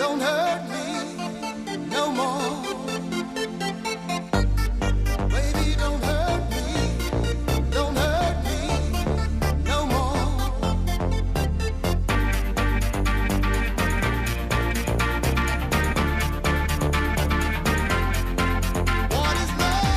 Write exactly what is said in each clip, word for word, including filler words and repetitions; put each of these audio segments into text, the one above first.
don't hurt me no more. Baby, don't hurt me, don't hurt me no more. What is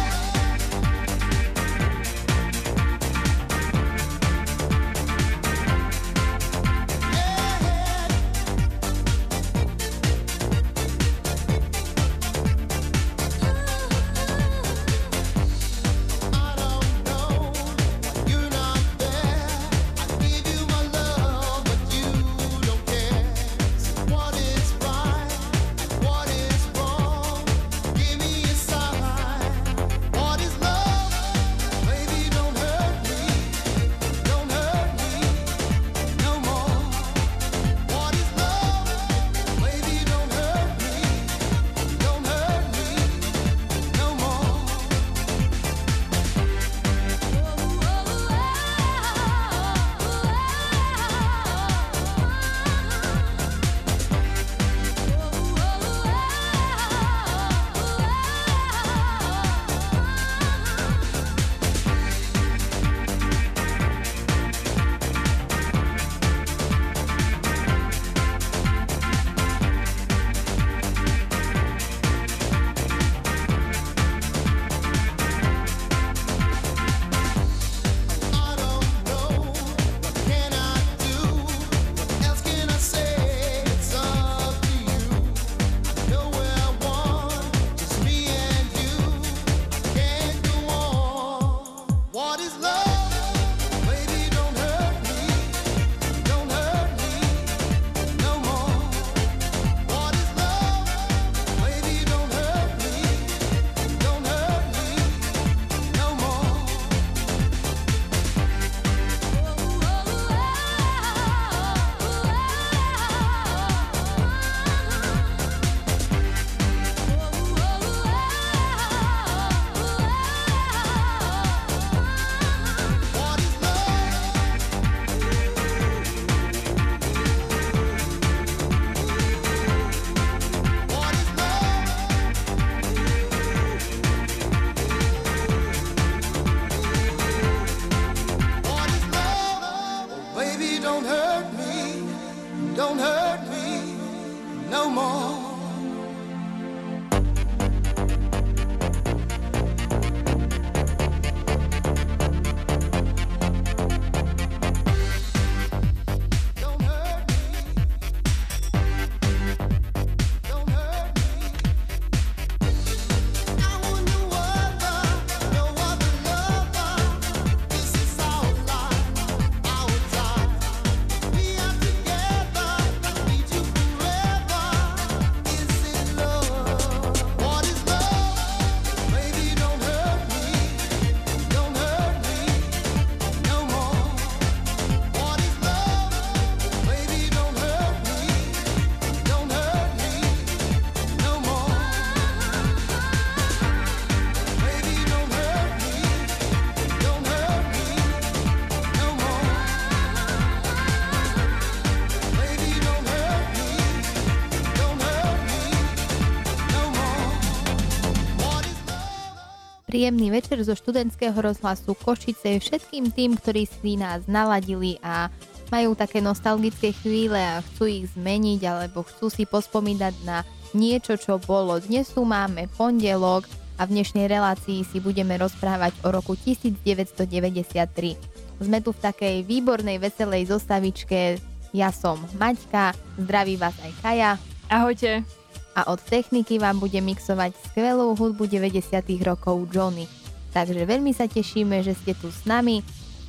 Príjemný večer zo študentského rozhlasu Košice všetkým tým, ktorí si nás naladili a majú také nostalgické chvíle a chcú ich zmeniť alebo chcú si pospomínať na niečo, čo bolo. Dnes tu máme pondelok a v dnešnej relácii si budeme rozprávať o roku devätnásťstodeväťdesiattri. Sme tu v takej výbornej, veselej zostavičke. Ja som Maťka, zdraví vás aj Kaja. Ahojte. A od techniky vám bude mixovať skvelú hudbu deväťdesiatych rokov Johnny. Takže veľmi sa tešíme, že ste tu s nami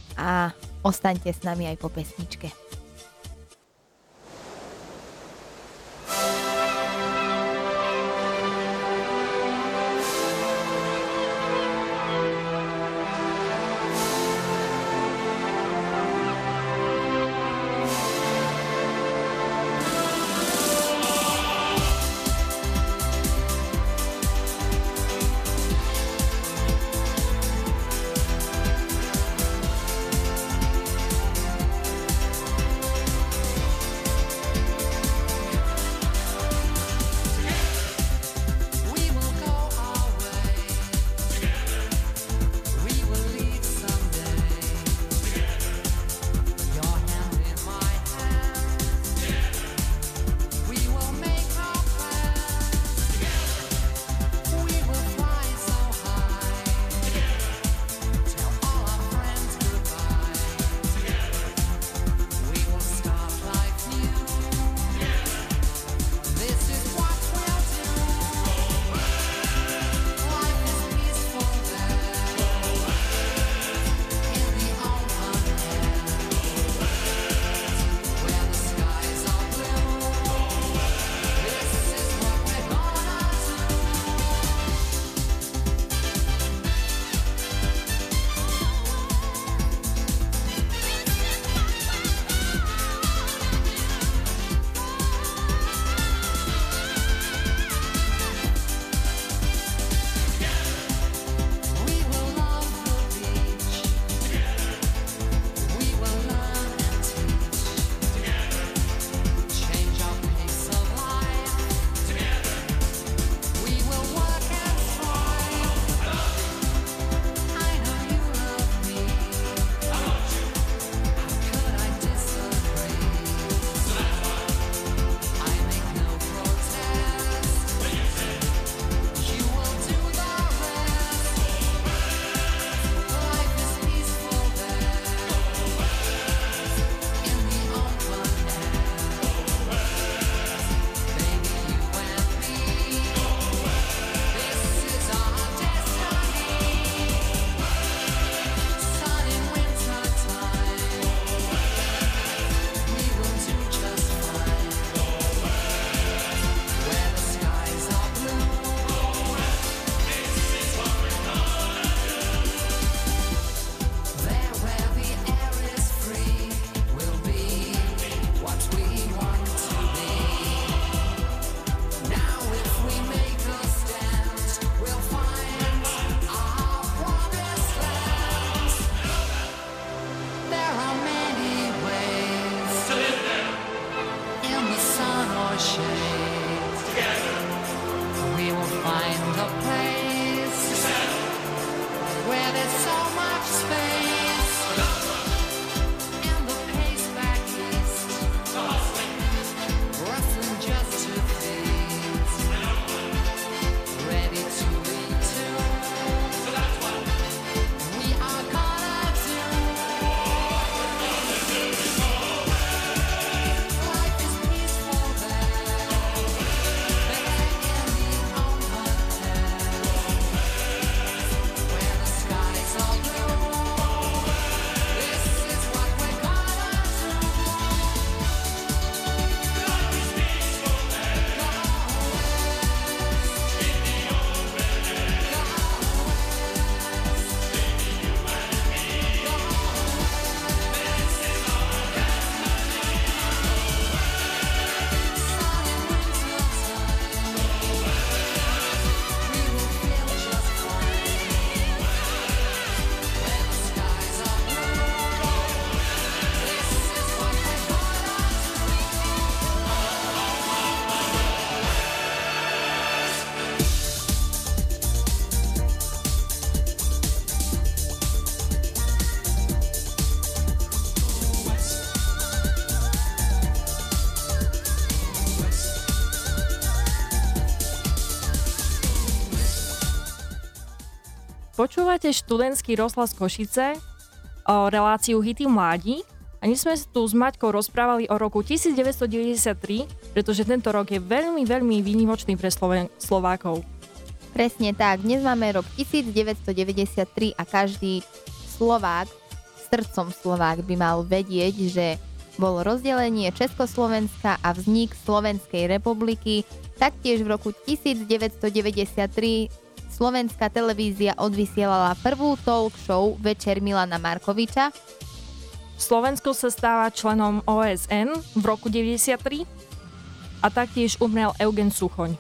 a ostaňte s nami aj po pesničke. Počúvate študentský rozhlas Košice, o reláciu Hity mládi a dnes sme tu s Maťkou rozprávali o roku devätnásťstodeväťdesiattri, pretože tento rok je veľmi, veľmi výnimočný pre Sloven- Slovákov. Presne tak, dnes máme rok devätnásťstodeväťdesiattri a každý Slovák, srdcom Slovák by mal vedieť, že bolo rozdelenie Československa a vznik Slovenskej republiky. Taktiež v roku devätnásťstodeväťdesiattri Slovenská televízia odvysielala prvú talk show Večer Milana Markoviča. Slovensko sa stáva členom ó es en v roku deväťdesiattri a taktiež umrel Eugen Suchoň.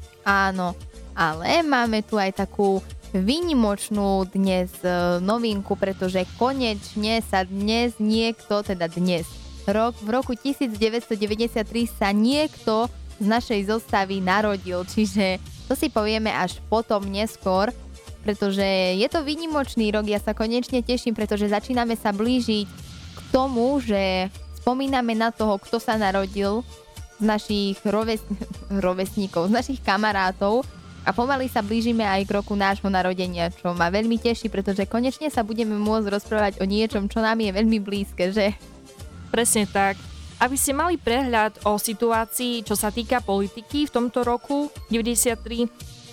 Áno, ale máme tu aj takú výnimočnú dnes novinku, pretože konečne sa dnes niekto, teda dnes, rok, v roku devätnásťstodeväťdesiattri sa niekto z našej zostavy narodil, čiže to si povieme až potom neskôr, pretože je to výnimočný rok, ja sa konečne teším, pretože začíname sa blížiť k tomu, že spomíname na toho, kto sa narodil z našich roves- rovesníkov, z našich kamarátov a pomaly sa blížime aj k roku nášho narodenia, čo ma veľmi teší, pretože konečne sa budeme môcť rozprávať o niečom, čo nám je veľmi blízke, že? Presne tak. Aby ste mali prehľad o situácii, čo sa týka politiky v tomto roku deväťdesiattri,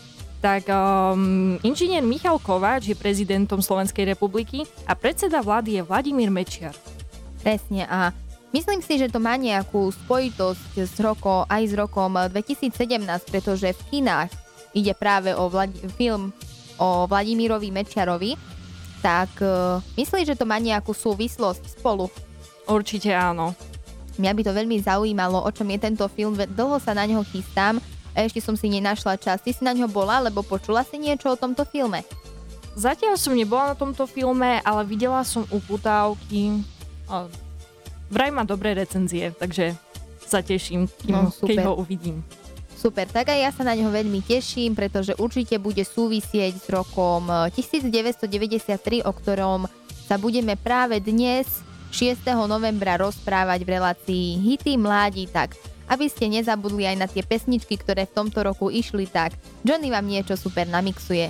tak um, inžinier Michal Kováč je prezidentom Slovenskej republiky a predseda vlády je Vladimír Mečiar. Presne a myslím si, že to má nejakú spojitosť s rokom, aj s rokom dvetisícsedemnásť, pretože v kinách ide práve o Vlad- film o Vladimírovi Mečiarovi, tak uh, myslíš, že to má nejakú súvislosť spolu? Určite áno. Mňa by to veľmi zaujímalo, o čom je tento film, dlho sa na neho chystám a ešte som si nenašla čas. Ty si na ňo bola, lebo počula si niečo o tomto filme? Zatiaľ som nebola na tomto filme, ale videla som uputávky. Vraj má dobré recenzie, takže sa teším, kým, No, keď super. ho uvidím. Super, tak aj ja sa na ňo veľmi teším, pretože určite bude súvisieť s rokom devätnásťstodeväťdesiattri, o ktorom sa budeme práve dnes, šiesteho novembra, rozprávať v relácii Hity mládi, tak aby ste nezabudli aj na tie pesničky, ktoré v tomto roku išli, tak Johnny vám niečo super namixuje.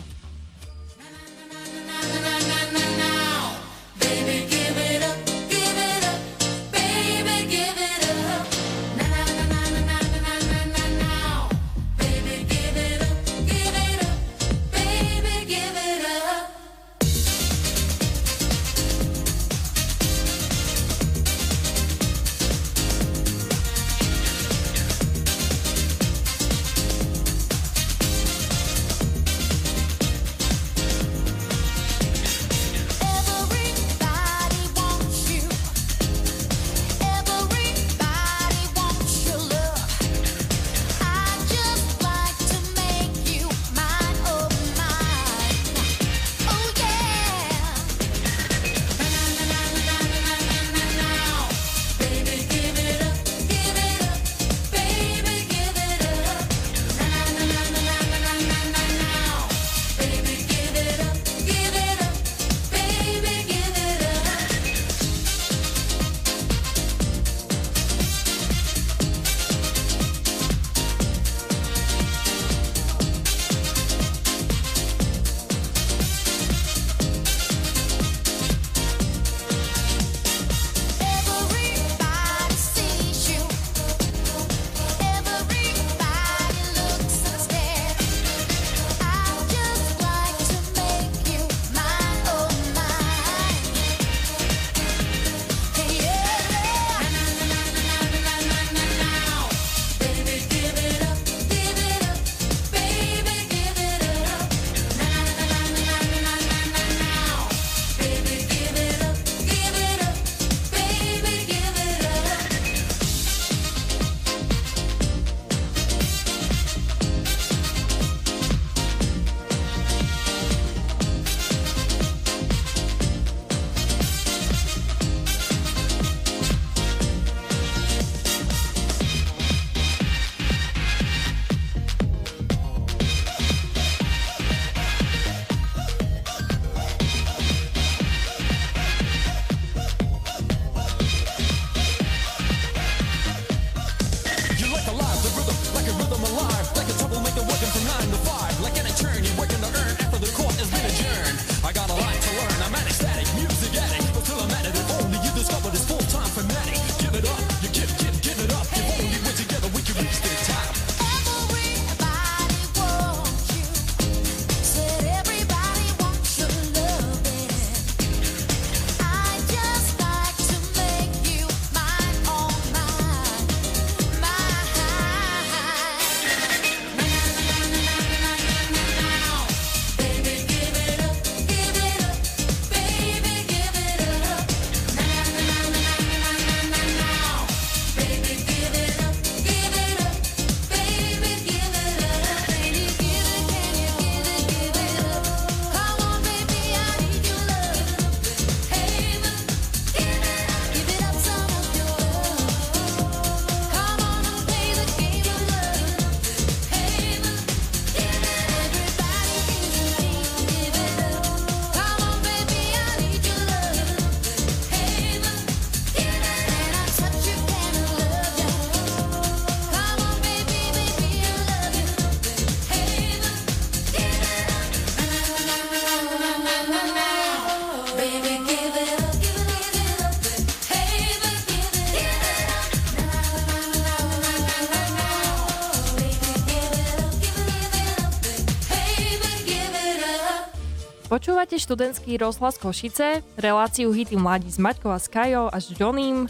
Počúvate študentský rozhlas Košice, reláciu Hity mladí s Maťkou a s Kajou a s Johnným.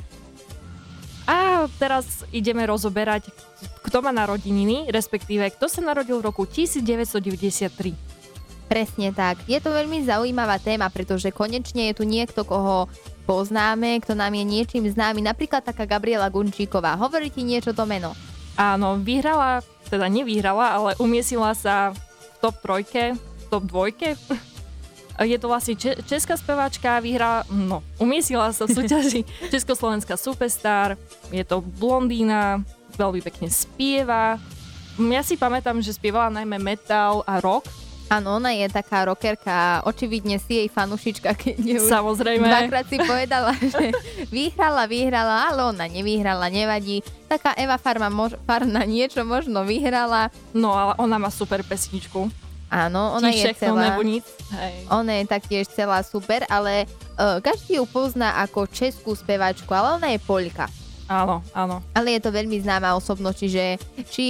A teraz ideme rozoberať, kto má narodeniny, respektíve kto sa narodil v roku devätnásťstodeväťdesiattri. Presne tak. Je to veľmi zaujímavá téma, pretože konečne je tu niekto, koho poznáme, kto nám je niečím známy. Napríklad taká Gabriela Gunčíková. Hovorí ti niečo to meno? Áno, vyhrala, teda nevyhrala, ale umiestnila sa v top trojke, top dvojke. Je to vlastne če- česká speváčka, vyhrala, no, umiestnila sa v súťaži Československá superstar, je to blondína, veľmi pekne spieva. Ja si pamätám, že spievala najmä metal a rock. Áno, ona je taká rockerka, očividne si jej fanušička, keď ju Samozrejme. dvakrát si povedala, že vyhrala, vyhrala, ale ona nevyhrala, nevadí. Taká Eva Farma, mož, Farna niečo možno vyhrala. No, ale ona má super pesničku. Áno, ona je Všechno celá, nebo nic. Hej. ona je taktiež celá super, ale uh, každý ju pozná ako českú speváčku, ale ona je Poľka. Áno, áno. Ale je to veľmi známa osobnosť, čiže či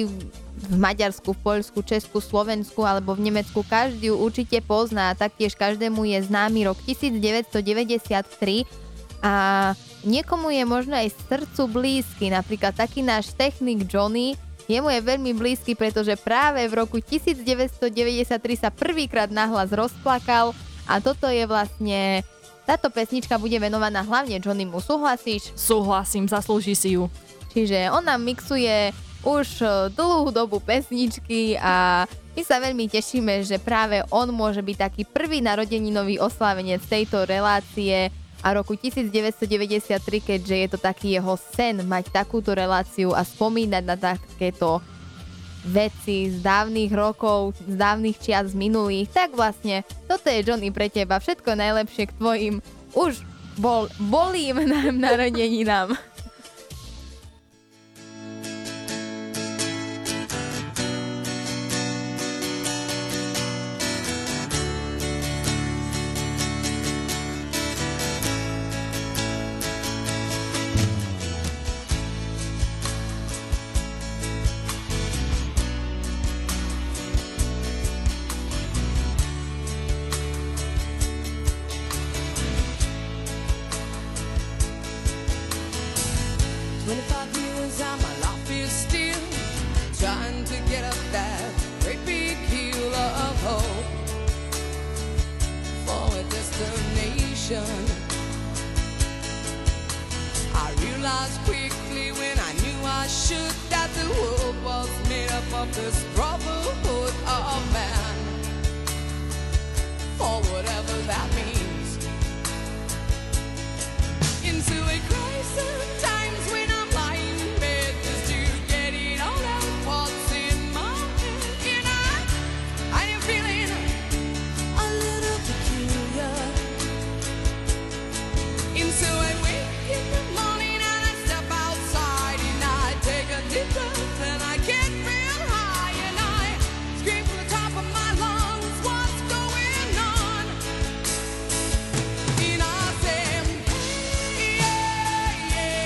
v Maďarsku, v Poľsku, Česku, Slovensku alebo v Nemecku každý ju určite pozná. Taktiež každému je známy rok devätnásťstodeväťdesiattri a niekomu je možno aj srdcu blízky, napríklad taký náš technik Johnny. Jemu je veľmi blízky, pretože práve v roku devätnásťstodeväťdesiattri sa prvýkrát nahlas rozplakal a toto je vlastne, táto pesnička bude venovaná hlavne Johnnymu. Súhlasíš? Súhlasím, zaslúži si ju. Čiže on nám mixuje už dlhú dobu pesničky a my sa veľmi tešíme, že práve on môže byť taký prvý narodeninový oslávenec tejto relácie a roku devätnásťstodeväťdesiattri, keďže je to taký jeho sen mať takúto reláciu a spomínať na takéto veci z dávnych rokov, z dávnych čias z minulých, tak vlastne toto je Johnny pre teba. Všetko najlepšie k tvojim už bol, bolým narodeninám. twenty-five years and my life is still trying to get up that great big hill of hope for a destination. I realized quickly when I knew I should that the world was made up of this brotherhood of man, for whatever that means. Into a crisis times when I'm lying in bed just to get it all out what's in my head. And I, I am feeling a little peculiar. And so I wake in the morning and I step outside and I take a deep breath and I get real high and I scream from the top of my lungs, what's going on? And I say, yeah, yeah.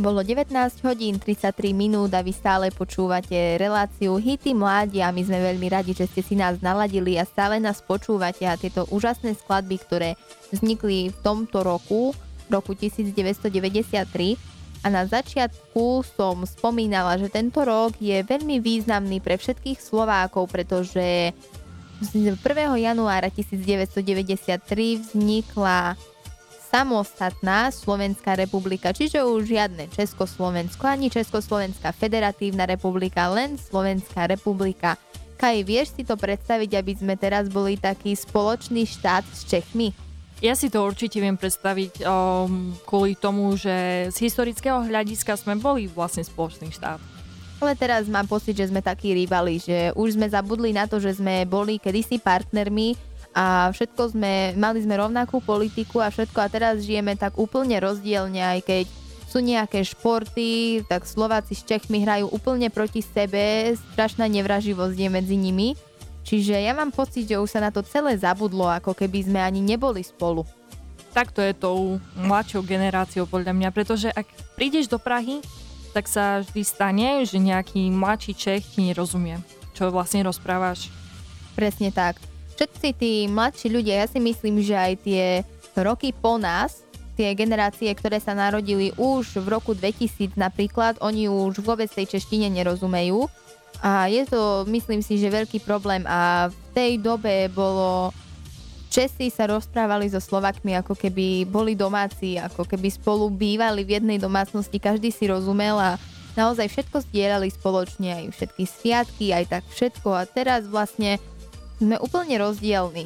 Bolo devätnásť hodín tridsaťtri minút a vy stále počúvate reláciu Hity mládi a my sme veľmi radi, že ste si nás naladili a stále nás počúvate a tieto úžasné skladby, ktoré vznikli v tomto roku, roku devätnásťstodeväťdesiattri. A na začiatku som spomínala, že tento rok je veľmi významný pre všetkých Slovákov, pretože prvého januára devätnásťstodeväťdesiattri vznikla samostatná Slovenská republika, čiže už žiadne Československo, ani Československá federatívna republika, len Slovenská republika. Kaj, vieš si to predstaviť, aby sme teraz boli taký spoločný štát s Čechmi? Ja si to určite viem predstaviť um, kvôli tomu, že z historického hľadiska sme boli vlastne spoločný štát. Ale teraz mám pocit, že sme takí rivali, že už sme zabudli na to, že sme boli kedysi partnermi a všetko sme, mali sme rovnakú politiku a všetko a teraz žijeme tak úplne rozdielne, aj keď sú nejaké športy, tak Slováci s Čechmi hrajú úplne proti sebe, strašná nevraživosť je medzi nimi, čiže ja mám pocit, že už sa na to celé zabudlo, ako keby sme ani neboli spolu. Takto je tou mladšou generáciou podľa mňa, pretože ak prídeš do Prahy, tak sa vždy stane, že nejaký mladší Čech ti nerozumie, čo vlastne rozprávaš. Presne tak. Všetci tí mladší ľudia, ja si myslím, že aj tie roky po nás, tie generácie, ktoré sa narodili už v roku dvetisíc napríklad, oni už vôbec tej češtine nerozumejú a je to, myslím si, že veľký problém a v tej dobe bolo, Česi sa rozprávali so Slovakmi ako keby boli domáci, ako keby spolu bývali v jednej domácnosti, každý si rozumel a naozaj všetko zdieľali spoločne, aj všetky sviatky, aj tak všetko a teraz vlastne sme úplne rozdielni.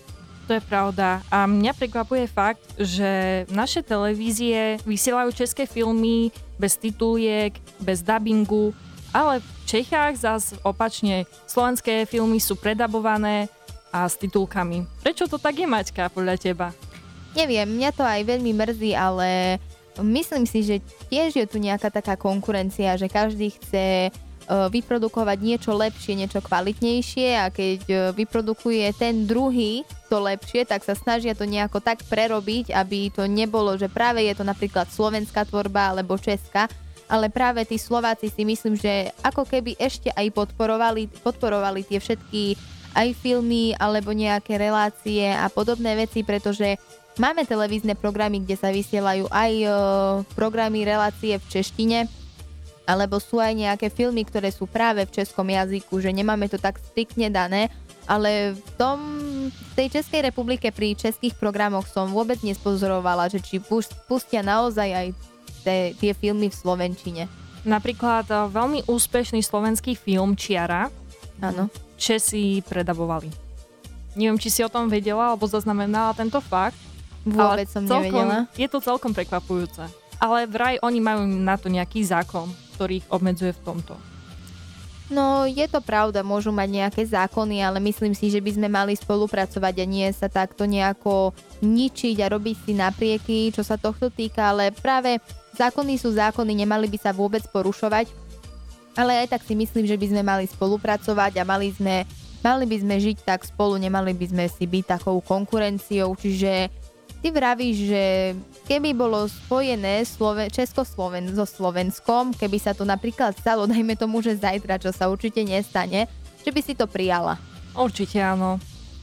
To je pravda. A mňa prekvapuje fakt, že naše televízie vysielajú české filmy bez tituliek, bez dabingu, ale v Čechách zas opačne. Slovenské filmy sú predabované a s titulkami. Prečo to tak je, Maťka, podľa teba? Neviem, mňa to aj veľmi mrzí, ale myslím si, že tiež je tu nejaká taká konkurencia, že každý chce vyprodukovať niečo lepšie, niečo kvalitnejšie a keď vyprodukuje ten druhý to lepšie, tak sa snažia to nejako tak prerobiť, aby to nebolo, že práve je to napríklad slovenská tvorba alebo česká, ale práve tí Slováci si myslím, že ako keby ešte aj podporovali, podporovali tie všetky aj filmy alebo nejaké relácie a podobné veci, pretože máme televízne programy, kde sa vysielajú aj e, programy, relácie v češtine, alebo sú aj nejaké filmy, ktoré sú práve v českom jazyku, že nemáme to tak striktne dané, ale v tom, v tej Českej republike pri českých programoch som vôbec nespozorovala, že či pustia naozaj aj te, tie filmy v slovenčine. Napríklad veľmi úspešný slovenský film Čiara. Áno. Česi predabovali. Neviem, či si o tom vedela, alebo zaznamenala tento fakt. Vôbec som celkom, nevedela. Je to celkom prekvapujúce. Ale vraj oni majú na to nejaký zákon, ktorý ich obmedzuje v tomto. No, je to pravda, môžu mať nejaké zákony, ale myslím si, že by sme mali spolupracovať a nie sa takto nejako ničiť a robiť si naprieky, čo sa tohto týka, ale práve zákony sú zákony, nemali by sa vôbec porušovať, ale aj tak si myslím, že by sme mali spolupracovať a mali sme, mali by sme žiť tak spolu, nemali by sme si byť takou konkurenciou, čiže ty vravíš, že keby bolo spojené Slove- Českosloven so Slovenskom, keby sa to napríklad stalo, dajme tomu, že zajtra, čo sa určite nestane, že by si to prijala. Určite áno.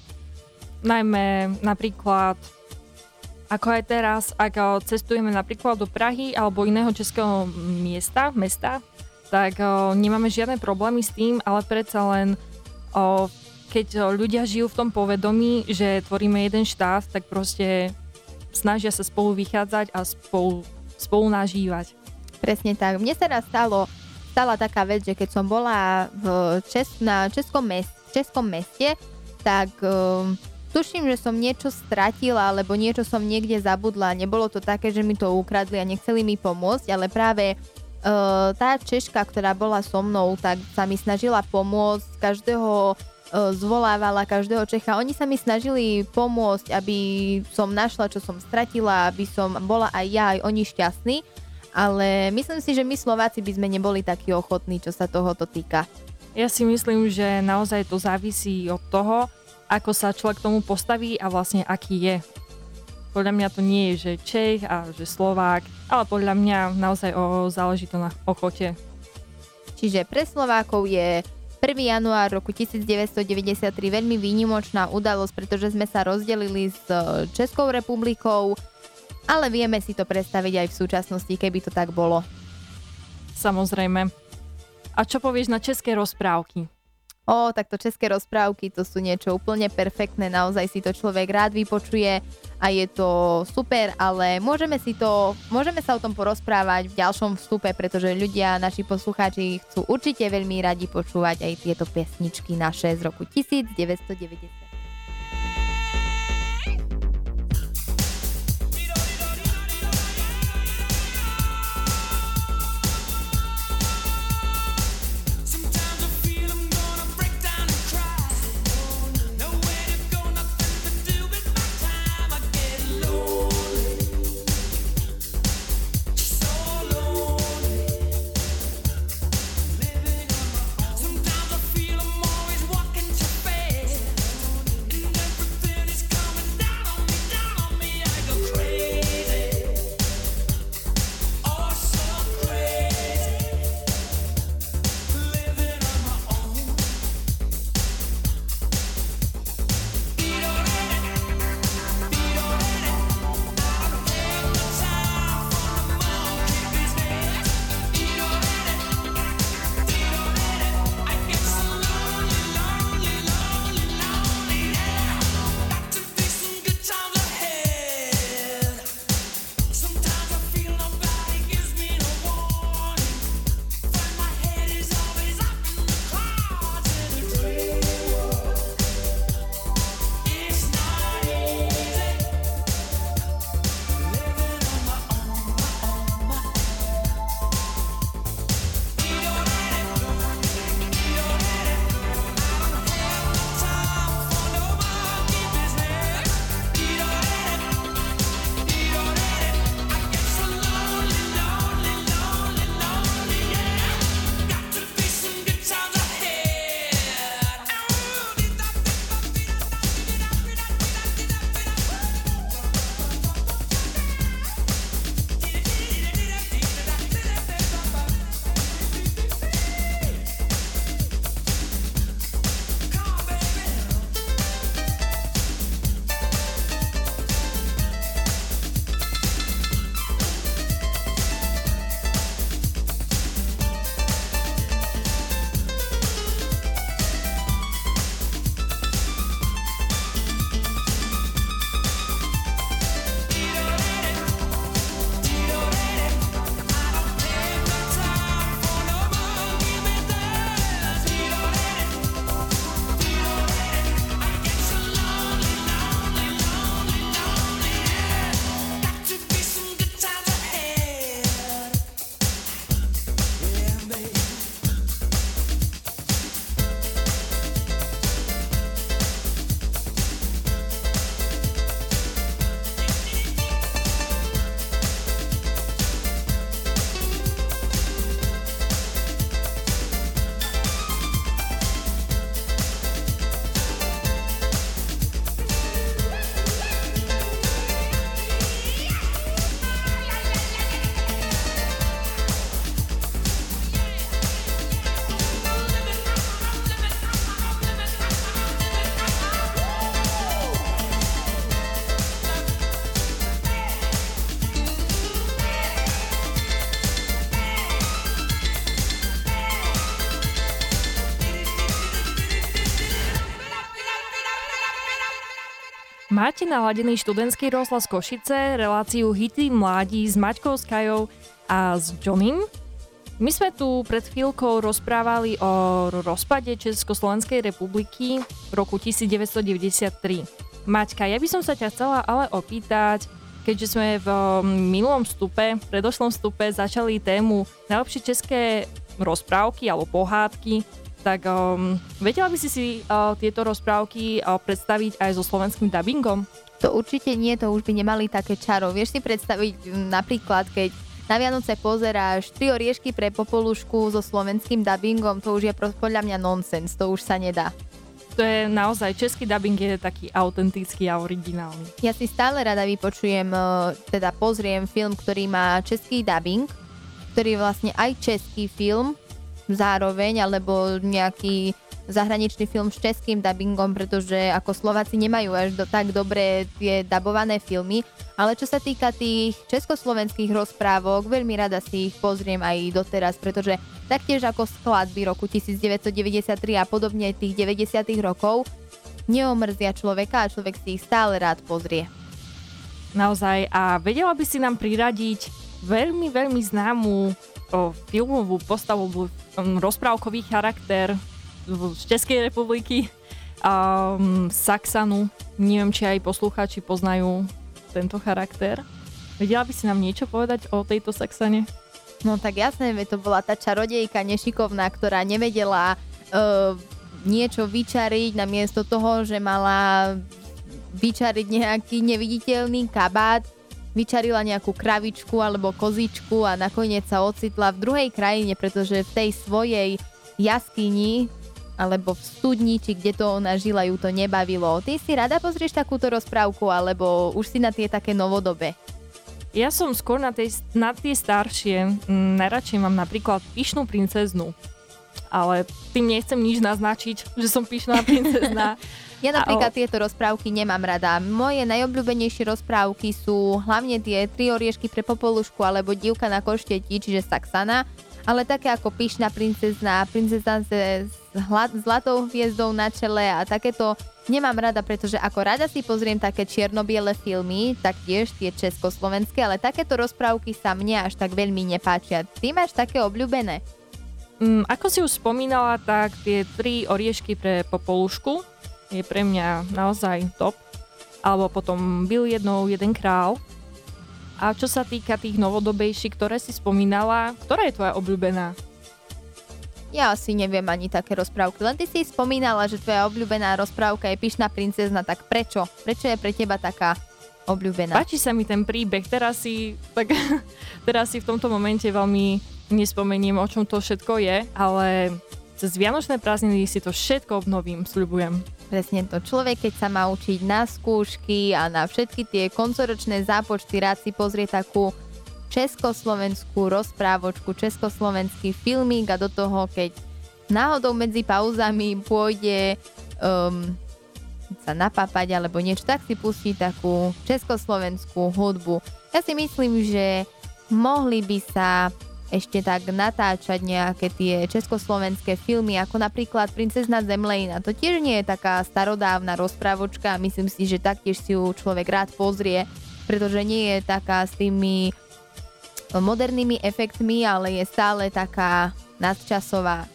Najmä napríklad, ako aj teraz, ak cestujeme napríklad do Prahy alebo iného českého miesta, mesta, tak o, nemáme žiadne problémy s tým, ale predsa len o, keď ľudia žijú v tom povedomí, že tvoríme jeden štát, tak proste snažia sa spolu vychádzať a spolu, spolu nažívať. Presne tak. Mne sa raz stalo, stala taká vec, že keď som bola v Čes- na českom, mes- českom meste, tak um, tuším, že som niečo stratila, alebo niečo som niekde zabudla. Nebolo to také, že mi to ukradli a nechceli mi pomôcť, ale práve uh, tá Češka, ktorá bola so mnou, tak sa mi snažila pomôcť, každého zvolávala každého Čecha. Oni sa mi snažili pomôcť, aby som našla, čo som stratila, aby som bola aj ja, aj oni šťastní, ale myslím si, že my Slováci by sme neboli takí ochotní, čo sa tohoto týka. Ja si myslím, že naozaj to závisí od toho, ako sa človek tomu postaví a vlastne aký je. podľa mňa to nie je, že Čech a že Slovák, ale podľa mňa naozaj o, záleží to na ochote. Čiže pre Slovákov je prvého januára roku devätnásťstodeväťdesiattri veľmi výnimočná udalosť, pretože sme sa rozdelili s Českou republikou, ale vieme si to predstaviť aj v súčasnosti, keby to tak bolo. Samozrejme. A čo povieš na české rozprávky? Ó, takto české rozprávky, to sú niečo úplne perfektné, naozaj si to človek rád vypočuje a je to super, ale môžeme si to, môžeme sa o tom porozprávať v ďalšom vstupe, pretože ľudia, naši poslucháči chcú určite veľmi radi počúvať aj tieto piesničky naše z roku devätnásťstodeväťdesiat. Máte naladený študentský rozhlas Košice, reláciu Hity mládí s Maťkou Skajou a s Johnym. My sme tu pred chvíľkou rozprávali o rozpade Československej republiky v roku devätnásťstodeväťdesiattri. Maťka, ja by som sa ťa chcela ale opýtať, keďže sme v minulom vstupe, predošlom vstupe začali tému najlepšie české rozprávky alebo pohádky, tak um, vedela by si si uh, tieto rozprávky uh, predstaviť aj so slovenským dubbingom? To určite nie, to už by nemali také čaro. Vieš si predstaviť napríklad, keď na Vianoce pozeráš Tri oriešky pre Popolušku so slovenským dubbingom, to už je podľa mňa nonsens, to už sa nedá. To je naozaj, český dubbing je taký autentický a originálny. Ja si stále rada vypočujem, e, teda pozriem film, ktorý má český dubbing, ktorý je vlastne aj český film zároveň, alebo nejaký zahraničný film s českým dubbingom, pretože ako Slováci nemajú až do, tak dobré tie dabované filmy, ale čo sa týka tých československých rozprávok, veľmi rada si ich pozriem aj doteraz, pretože taktiež ako skladby roku devätnásťstodeväťdesiattri a podobne tých deväťdesiatych rokov neomrzia človeka a človek si ich stále rád pozrie. Naozaj, a vedela by si nám priradiť veľmi, veľmi známú o, filmovú postavu, um, rozprávkový charakter z Českej republiky, um, Saxanu. Neviem, či aj poslucháči poznajú tento charakter. Vedela by si nám niečo povedať o tejto Saxane? No tak jasné, veď to bola tá čarodejka nešikovná, ktorá nevedela uh, niečo vyčariť, namiesto toho, že mala vyčariť nejaký neviditeľný kabát, vyčarila nejakú kravičku alebo kozičku a nakoniec sa ocitla v druhej krajine, pretože v tej svojej jaskyni alebo v studni, či kde to ona žila, ju to nebavilo. Ty si rada pozrieš takúto rozprávku, alebo už si na tie také novodobé? Ja som skôr na, tej, na tie staršie. Najradšej mám napríklad Pyšnú princeznu. Ale tým nechcem nič naznačiť, že som pyšná princezna. Ja napríklad o... tieto rozprávky nemám rada. Moje najobľúbenejšie rozprávky sú hlavne tie Tri oriešky pre Popolušku alebo Dívka na košteti, čiže Saxana. Ale také ako Pyšná princezna, princezna s zlatou hviezdou na čele a takéto nemám rada, pretože ako rada si pozriem také čierno-biele filmy, taktiež tie československé, ale takéto rozprávky sa mne až tak veľmi nepáčia. Ty máš také obľúbené? Mm, ako si už spomínala, tak tie Tri oriešky pre Popolušku je pre mňa naozaj top. Alebo potom Byl jednou jeden král. A čo sa týka tých novodobejších, ktoré si spomínala, ktorá je tvoja obľúbená? Ja asi neviem ani také rozprávky. Len ty si spomínala, že tvoja obľúbená rozprávka je Pyšná princezna, tak prečo? Prečo je pre teba taká obľúbená? Páči sa mi ten príbeh. Teraz si, tak, teraz si v tomto momente veľmi nespomeniem, o čom to všetko je, ale cez Vianočné prázdniny si to všetko obnovím, sľubujem. Presne to. Človek, keď sa má učiť na skúšky a na všetky tie koncoročné zápočty, rád si pozrie takú československú rozprávočku, československý filmík a do toho, keď náhodou medzi pauzami pôjde um, sa napápať alebo niečo, tak si pustí takú československú hudbu. Ja si myslím, že mohli by sa ešte tak natáčať nejaké tie československé filmy, ako napríklad Princezna Zemlejna. To tiež nie je taká starodávna rozprávočka a myslím si, že taktiež si ju človek rád pozrie, pretože nie je taká s tými modernými efektmi, ale je stále taká nadčasová.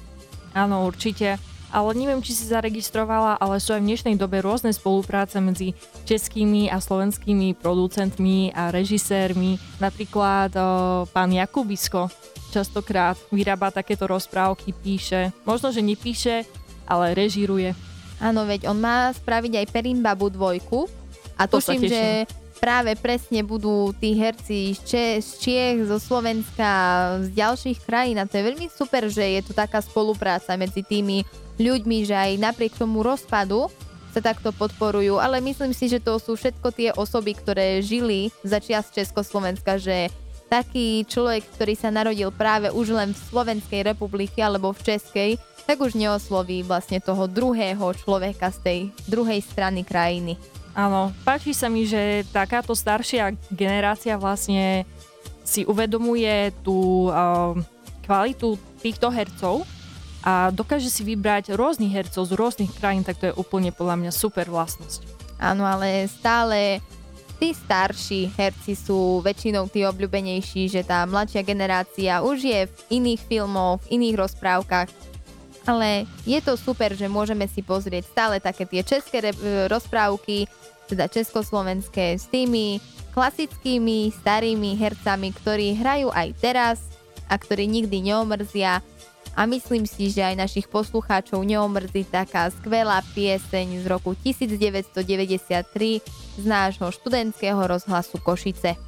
Áno, určite. Ale neviem, či si zaregistrovala, ale sú aj v dnešnej dobe rôzne spolupráce medzi českými a slovenskými producentmi a režisérmi. Napríklad o, pán Jakubisko častokrát vyrába takéto rozprávky, píše. Možno, že nepíše, ale režíruje. Áno, veď on má spraviť aj Perimbabu dvojku a tuším, že práve presne budú tí herci z, Če- z Čiech, zo Slovenska, z ďalších krajín a to je veľmi super, že je tu taká spolupráca medzi tými ľuďmi, že aj napriek tomu rozpadu sa takto podporujú, ale myslím si, že to sú všetko tie osoby, ktoré žili za čias Československa, že taký človek, ktorý sa narodil práve už len v Slovenskej republike alebo v Českej, tak už neosloví vlastne toho druhého človeka z tej druhej strany krajiny. Áno, páči sa mi, že takáto staršia generácia vlastne si uvedomuje tú uh, kvalitu týchto hercov a dokáže si vybrať rôznych hercov z rôznych krajín, tak to je úplne podľa mňa super vlastnosť. Áno, ale stále tí starší herci sú väčšinou tí obľúbenejší, že tá mladšia generácia už je v iných filmoch, v iných rozprávkach, ale je to super, že môžeme si pozrieť stále také tie české re- rozprávky, teda československé s tými klasickými starými hercami, ktorí hrajú aj teraz a ktorí nikdy neomrzia. A myslím si, že aj našich poslucháčov neomrzí taká skvelá pieseň z roku devätnásťstodeväťdesiattri z nášho študentského rozhlasu Košice.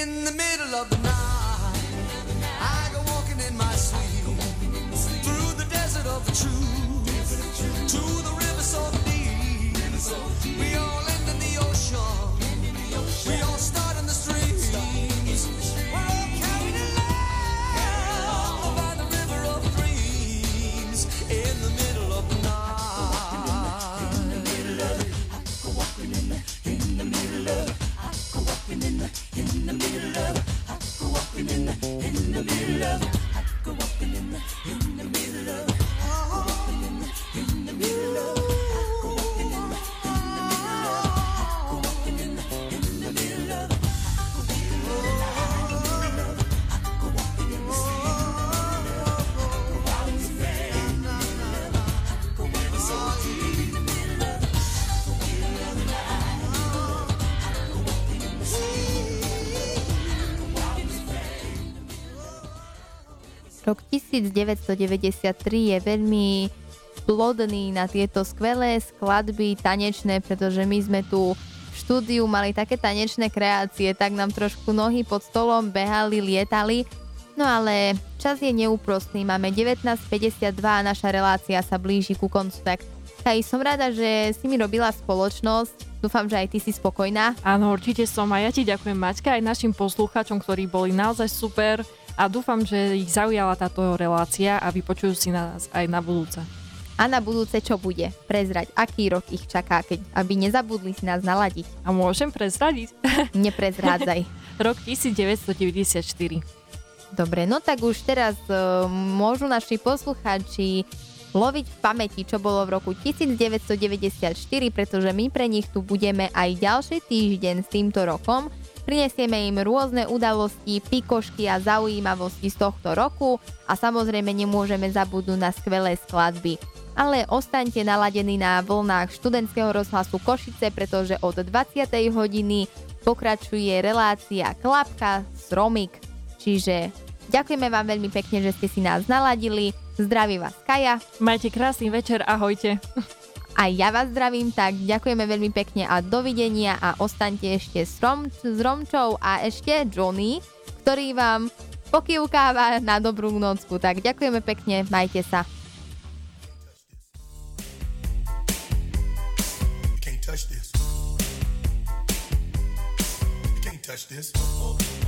In the middle of the night, I go walking in my sleep through the desert of the truth to the river so deep. We all end in the ocean. We all start in the streams. We're all carried along by the river of dreams. In the middle of the night. In the middle of it, I go walking in the. In the middle of it, I go walking in the. In the middle of it, I go walking in the. In the middle of it, I go walking in the. In the middle of it, I go walking in the. In the middle of it, I go walking in the. Rok devätnásťstodeväťdesiattri je veľmi plodný na tieto skvelé skladby tanečné, pretože my sme tu v štúdiu mali také tanečné kreácie, tak nám trošku nohy pod stolom behali, lietali. No ale čas je neúprostný, máme devätnásť päťdesiatdva a naša relácia sa blíži ku koncu, tak Kaj, som rada, že si mi robila spoločnosť. Dúfam, že aj ty si spokojná. Áno, určite som a ja ti ďakujem, Maťka, aj našim poslucháčom, ktorí boli naozaj super a dúfam, že ich zaujala táto relácia a vypočujú si nás aj na budúce. A na budúce čo bude? Prezrať, aký rok ich čaká, keď aby nezabudli si nás naladiť. A môžem prezradiť? Neprezrádzaj. Rok devätnásťstodeväťdesiatštyri. Dobre, no tak už teraz uh, môžu naši poslucháči loviť v pamäti, čo bolo v roku devätnásťstodeväťdesiatštyri, pretože my pre nich tu budeme aj ďalší týždeň s týmto rokom. Prinesieme im rôzne udalosti, pikošky a zaujímavosti z tohto roku a samozrejme nemôžeme zabudnúť na skvelé skladby. Ale ostaňte naladení na vlnách študentského rozhlasu Košice, pretože od dvadsiatej hodiny pokračuje relácia Klapka s Romik. Čiže ďakujeme vám veľmi pekne, že ste si nás naladili. Zdraví vás Kaja. Majte krásny večer, ahojte. A ja vás zdravím, tak ďakujeme veľmi pekne a dovidenia a ostaňte ešte s, Rom, s Romčou a ešte Johnny, ktorý vám pokývkáva na dobrú nocku. Tak ďakujeme pekne, majte sa. You can't touch this. You can't touch this.